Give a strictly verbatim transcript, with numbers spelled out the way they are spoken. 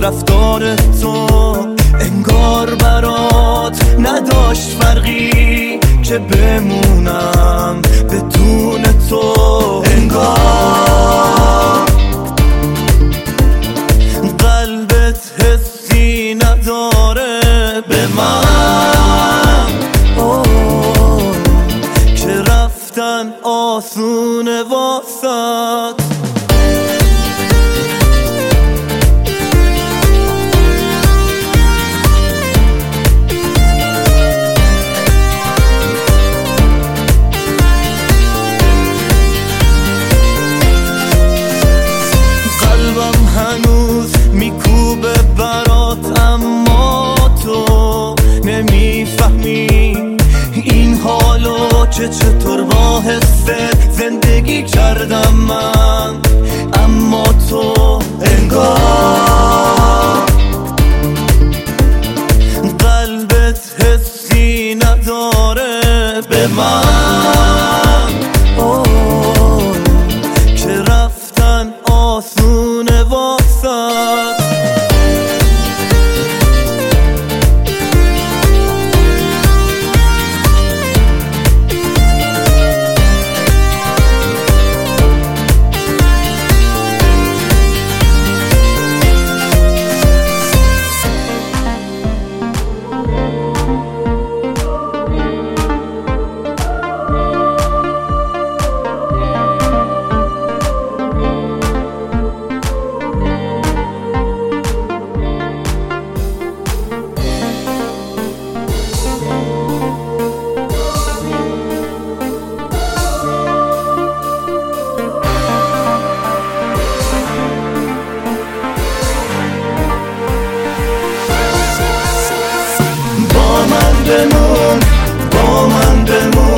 رفتار تو انگار برات نداشت فرقی که بمونم بدون تو. انگار قلبت حسی نداره به من، اوه که رفتن آسونه واسات. هنوز میکوبه برات اما تو نمیفهمی این حالو که چطور با حست زندگی کردم من. اما تو انگار قلبت حسی نداره به من، اوه که رفتن آسونه واسات. بمون با من بمون